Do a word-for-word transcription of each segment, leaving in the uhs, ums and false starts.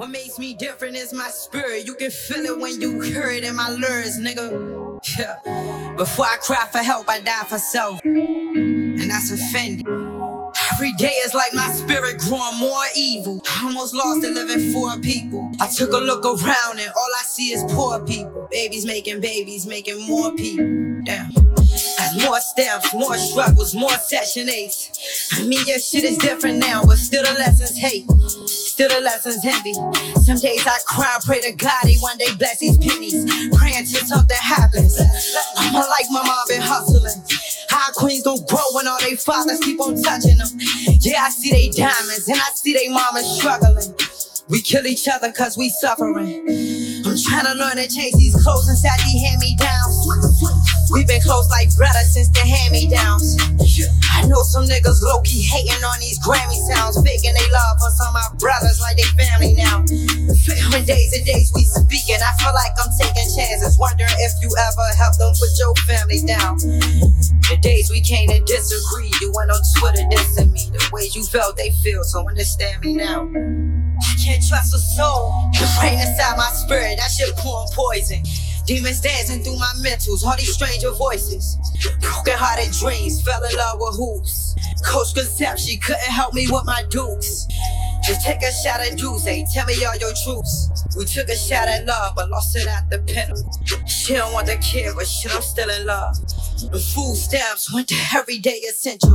What makes me different is my spirit. You can feel it when you hear it in my lyrics, nigga. Yeah. Before I cry for help, I die for self. And that's offended. Every day is like my spirit growing more evil. I almost lost it living for people. I took a look around and all I see is poor people. Babies making babies, making more people. Damn. There's more steps, more struggles, more section eights. I mean, your shit is different now, but still the lessons hate. Still the lessons envy. Some days I cry and pray to God he one day bless these pennies. Praying till something happens. I'ma like my mom been hustling. How queens gon' grow when all they fathers keep on touching them. Yeah, I see they diamonds and I see they mamas struggling. We kill each other cause we suffering. I'm trying to learn to change these clothes inside these hand-me-downs. We've been close like brothers since the hand-me-downs. I know some niggas low-key hating on these Grammy sounds, faking they love for some of my brothers like they family now. When days and days we speaking, I feel like I'm taking chances, wondering if you ever help them put your family down. The days we came to disagree, you went on Twitter dissing me. The ways you felt they feel, so understand me now. I can't trust a soul. The rain inside my spirit, that shit pouring poison. Demons dancing through my mentals, all these stranger voices. Broken hearted dreams, fell in love with hoops. Coach Concept, she couldn't help me with my dukes. Just take a shot at Juice, hey, tell me all your truths. We took a shot at love, but lost it at the pinnacle. She don't want the kid, but shit, I'm still in love. The food stamps went to everyday essential.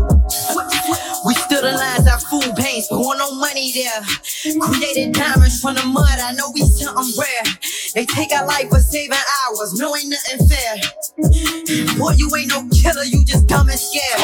We stood in lines at food banks, but want no money there. Created diamonds from the mud, I know we something rare. They take our life for saving hours, no ain't nothing fair. Boy, you ain't no killer, you just dumb and scared.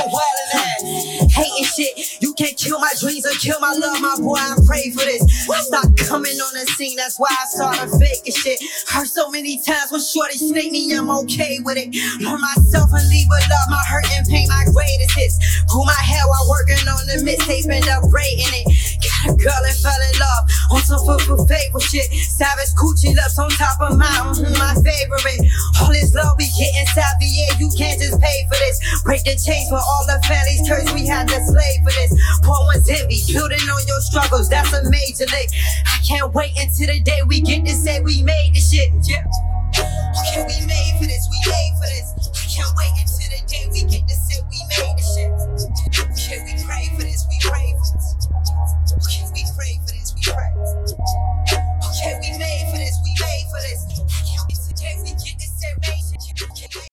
Hating shit, you can't kill my dreams or kill my love, my boy, I pray for this. I stopped coming on the scene, that's why I started faking shit. Heard so many times when shorty snake me, I'm okay with it. Learn myself and leave with love, my hurt and pain, my greatest hits. Grew my hair while working on the mixtape, end up rating it. Got a girl and fell in love on some football favorite shit. Savage coochie lips on top of mine, mm-hmm, my favorite. All this love we getting savvy, yeah, you can't just pay for this. Break the chains for all the families, curse we had to slave for this. Poor one's envy, building on your struggles, that's a major lick. I can't wait until the day we get to say we made this shit, yeah. Okay, we made for this, we made for this. I can't wait until the day we get to